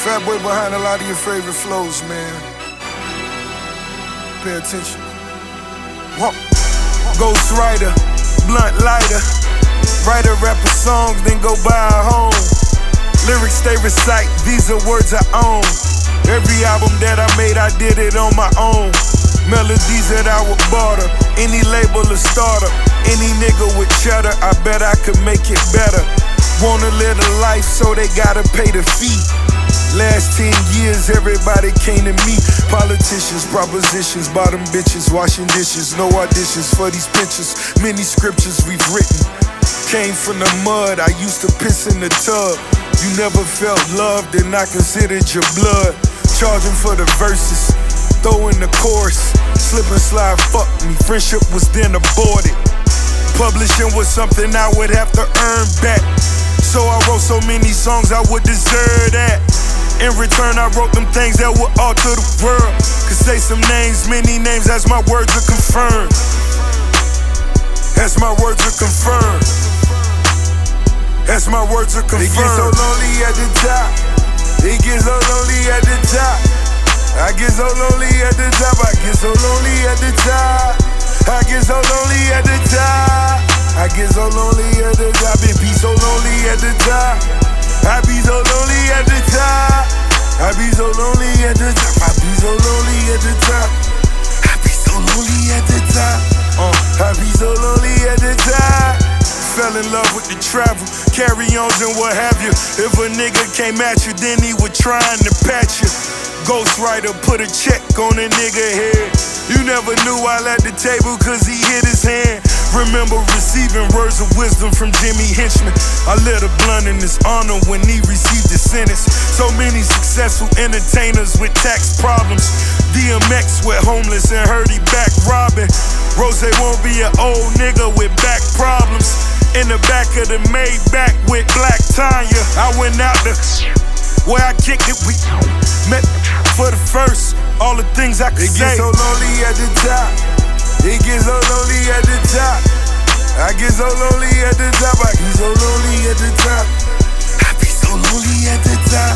Fat Boy behind a lot of your favorite flows, man. Pay attention. Whoa. Ghost Rider, blunt lighter. Writer, rapper songs, then go buy a home. Lyrics they recite, these are words I own. Every album that I made, I did it on my own. Melodies that I would barter, any label or starter. Any nigga with cheddar, I bet I could make it better. Wanna live a life, so they gotta pay the fee. Last 10 years, everybody came to me. Politicians, propositions, bottom bitches, washing dishes. No auditions for these pictures. Many scriptures we've written. Came from the mud, I used to piss in the tub. You never felt loved, and I considered your blood. Charging for the verses, throwing the chorus. Slip and slide, fuck me, friendship was then aborted. Publishing was something I would have to earn back. So I wrote so many songs I would deserve that. In return, I wrote them things that would alter the world. Could say some names, many names, as my words are confirmed. As my words are confirmed. As my words are confirmed. It gets so lonely at the top. It gets so lonely at the top. I get so lonely at the top. I get so lonely at the top. I get so lonely at the top. I get so lonely at the top. It be so lonely at the top. I be so lonely at the top. I be so lonely at the top. I be so lonely at the top. I be so lonely at the top. I be so lonely at the top. Fell in love with the travel, carry-ons and what have you. If a nigga came at you, then he was trying to patch you. Ghost Rider put a check on a nigga head. You never knew while at the table cause he hit his hand. Remember receiving words of wisdom from Jimmy Henchman. I lit a blunt in his honor when he received his sentence. So many successful entertainers with tax problems. DMX with homeless and heard he back robbing. Rose won't be an old nigga with back problems. In the back of the Maybach with Black Tanya. I went out to where I kicked it, we met for the first. All the things I could say. It gets so lonely at the top. It gets so lonely at the top. I get so lonely at the top. I get so lonely at the top. I be so lonely at the top.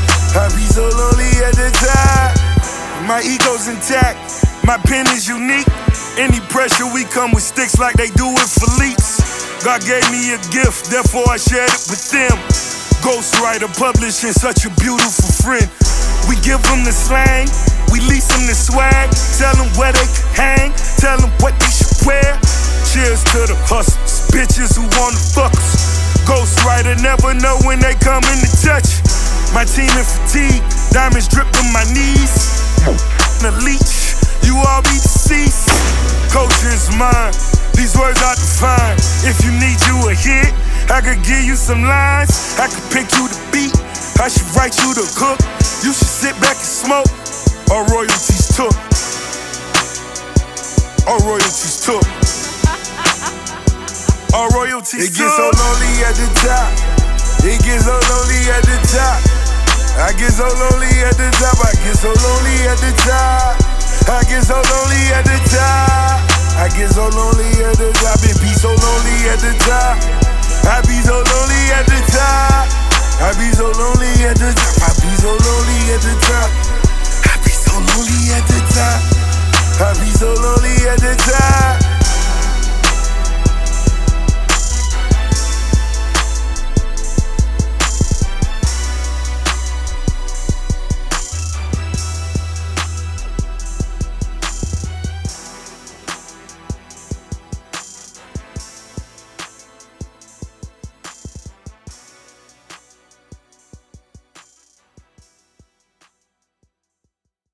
I be so lonely at the top. My ego's intact. My pen is unique. Any pressure, we come with sticks like they do with Philippe's. God gave me a gift, therefore I shared it with them. Ghost Rider publishing, such a beautiful friend. We give them the slang, we lease them the swag. Tell them where they can hang, tell them what they should wear. Cheers to the hustlers, bitches who wanna fuck us. Ghost Rider never know when they come in to touch. My team in fatigue, diamonds drip from my knees. The leech, you all be deceased. Culture is mine, these words I define. If you need you a hit, I could give you some lines. I could pick you the beat, I should write you the hook. You should sit back and smoke, or royalties took. Or royalties took. Or royalties took. It gets so lonely at the top. It gets so lonely at the top. I get so lonely at the top. I get so lonely at the top. I get so lonely at the top. I get so lonely at the top. It be so lonely at the top. I be so lonely at the top. I be so lonely at the top. I be so lonely at the top. I be so lonely at the top. I be so lonely.